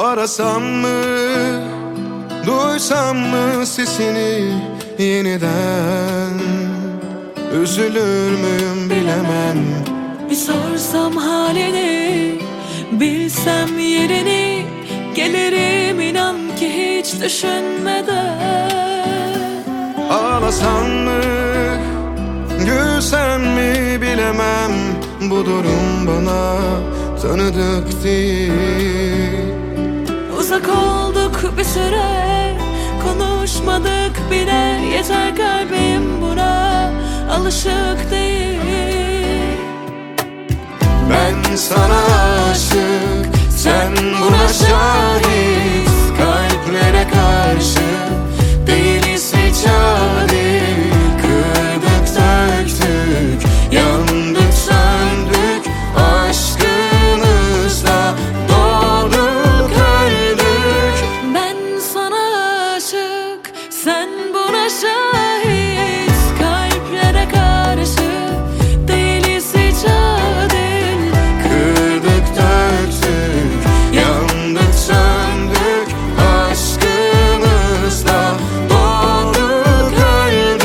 Arasam mı, duysam mı sesini yeniden? Üzülür müyüm bilemem. Bir sorsam halini, bilsem yerini, gelirim inan ki hiç düşünmeden. Ağlasam mı, gülsem mi bilemem. Bu durum bana tanıdık değil. Uzak olduk bir süre, konuşmadık bile. Yeter kalbim buna alışık değil. Ben sana aşık, sen buna şahit. Kalplere karşı değiliz hiç adil. Kırdık döktük, yandık söndük. Aşkımızla doğduk öldük. Ben sana aşık, sen buna şahit. Kalplere karşı değiliz hiç adil. Kırdık döktük, yandık söndük. Aşkımızla doğduk öldük.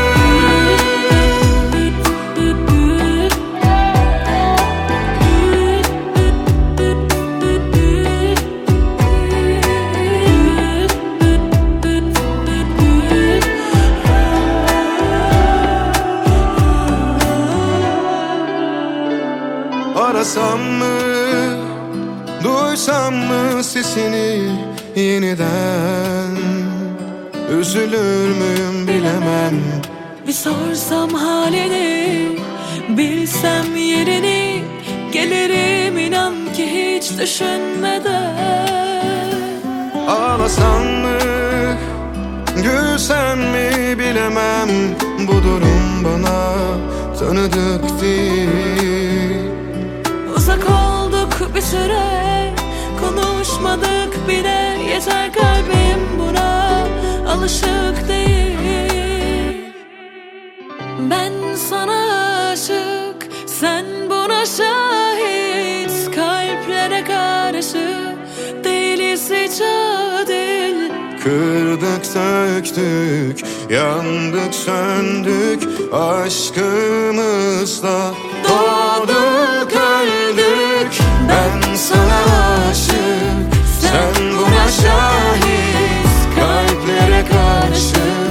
Arasam mı, duysam mı sesini yeniden? Üzülür müyüm bilemem. Bir sorsam halini, bilsem yerini, gelirim inan ki hiç düşünmeden. Ağlasam mı, gülsem mi bilemem. Bu durum bana tanıdık değil. Uzak olduk bir süre, konuşmadık bile. Yeter kalbim buna alışık değil. Ben sana aşık, sen buna şahit. Kalplere karşı değiliz hiç adil. Kırdık söktük, yandık söndük. Aşkımızla doğduk öldük. Ben sana aşık, sen buna şahit. Kalplere karşı